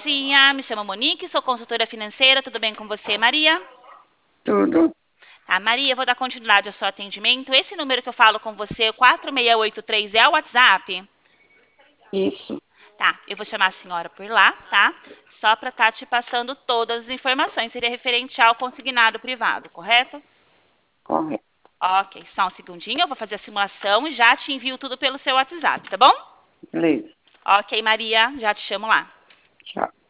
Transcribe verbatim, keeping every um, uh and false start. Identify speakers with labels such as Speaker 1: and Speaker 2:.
Speaker 1: dia, me chamo Monique, sou consultora financeira, tudo bem com você, Maria?
Speaker 2: Tudo
Speaker 1: Tá, Maria, eu vou dar continuidade ao seu atendimento. Esse número que eu falo com você, o quatro seis oito três, é o WhatsApp?
Speaker 2: isso,
Speaker 1: Tá, eu vou chamar a senhora por lá, tá? Só para estar te passando todas as informações. Seria referente ao consignado privado, correto?
Speaker 2: correto.
Speaker 1: Ok, só um segundinho, eu vou fazer a simulação e já te envio tudo pelo seu WhatsApp, tá bom?
Speaker 2: Beleza.
Speaker 1: Ok, Maria, já te chamo lá.
Speaker 2: Tchau.